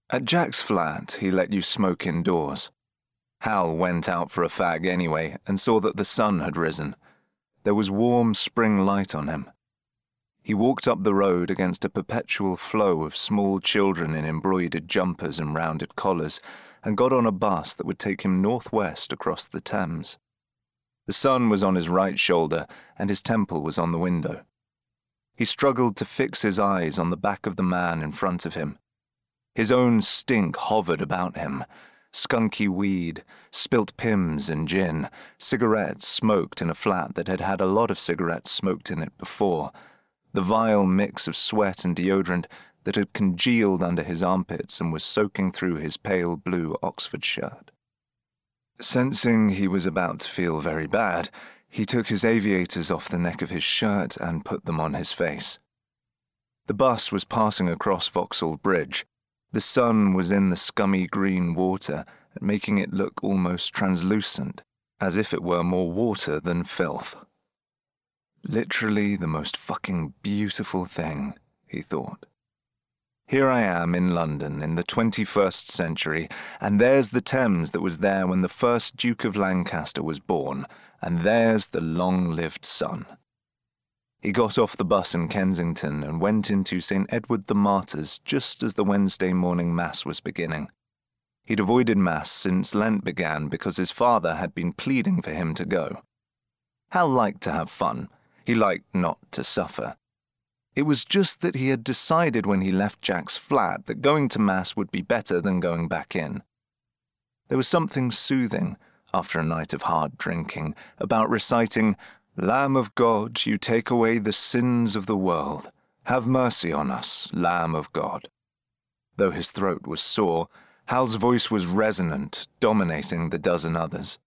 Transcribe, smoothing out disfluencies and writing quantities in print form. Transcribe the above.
At Jack's flat, he let you smoke indoors. Hal went out for a fag anyway and saw that the sun had risen. There was warm spring light on him. He walked up the road against a perpetual flow of small children in embroidered jumpers and rounded collars and got on a bus that would take him northwest across the Thames. The sun was on his right shoulder and his temple was on the window. He struggled to fix his eyes on the back of the man in front of him. His own stink hovered about him. Skunky weed, spilt Pimm's and gin, cigarettes smoked in a flat that had had a lot of cigarettes smoked in it before, the vile mix of sweat and deodorant that had congealed under his armpits and was soaking through his pale blue Oxford shirt. Sensing he was about to feel very bad, he took his aviators off the neck of his shirt and put them on his face. The bus was passing across Vauxhall Bridge. The sun was in the scummy green water, making it look almost translucent, as if it were more water than filth. Literally the most fucking beautiful thing, he thought. Here I am in London in the 21st century, and there's the Thames that was there when the first Duke of Lancaster was born, and there's the long-lived sun. He got off the bus in Kensington and went into St. Edward the Martyr's just as the Wednesday morning Mass was beginning. He'd avoided Mass since Lent began because his father had been pleading for him to go. Hal liked to have fun. He liked not to suffer. It was just that he had decided when he left Jack's flat that going to Mass would be better than going back in. There was something soothing, after a night of hard drinking, about reciting, "Lamb of God, you take away the sins of the world. Have mercy on us, Lamb of God." Though his throat was sore, Hal's voice was resonant, dominating the dozen others.